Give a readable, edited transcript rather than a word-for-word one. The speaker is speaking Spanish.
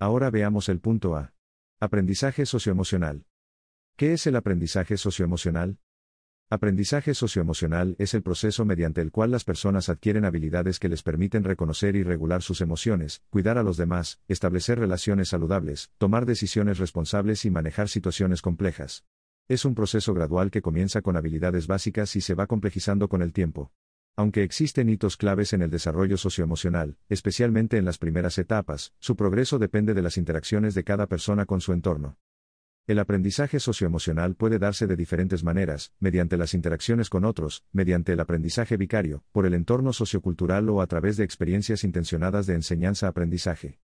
Ahora veamos el punto A. Aprendizaje socioemocional. ¿Qué es el aprendizaje socioemocional? Aprendizaje socioemocional es el proceso mediante el cual las personas adquieren habilidades que les permiten reconocer y regular sus emociones, cuidar a los demás, establecer relaciones saludables, tomar decisiones responsables y manejar situaciones complejas. Es un proceso gradual que comienza con habilidades básicas y se va complejizando con el tiempo. Aunque existen hitos claves en el desarrollo socioemocional, especialmente en las primeras etapas, su progreso depende de las interacciones de cada persona con su entorno. El aprendizaje socioemocional puede darse de diferentes maneras, mediante las interacciones con otros, mediante el aprendizaje vicario, por el entorno sociocultural o a través de experiencias intencionadas de enseñanza-aprendizaje.